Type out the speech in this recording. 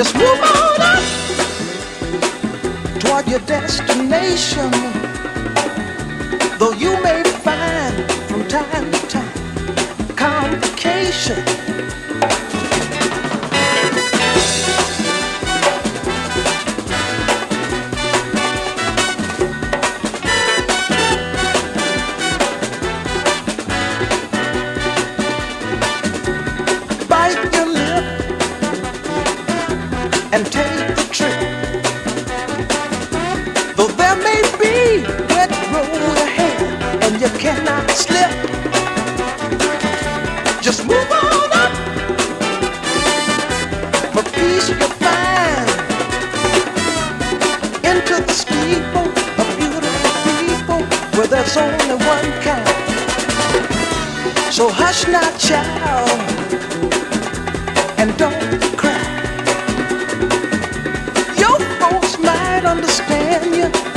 Just move on up toward your destination. Though you may find from time to time complication. Bite your lip and take the trip. Though there may be wet road ahead and you cannot slip, just move on up for peace you'll find. Into the steeple of beautiful people where there's only one kind. So hush not, child, and don't cry. Your folks might understand you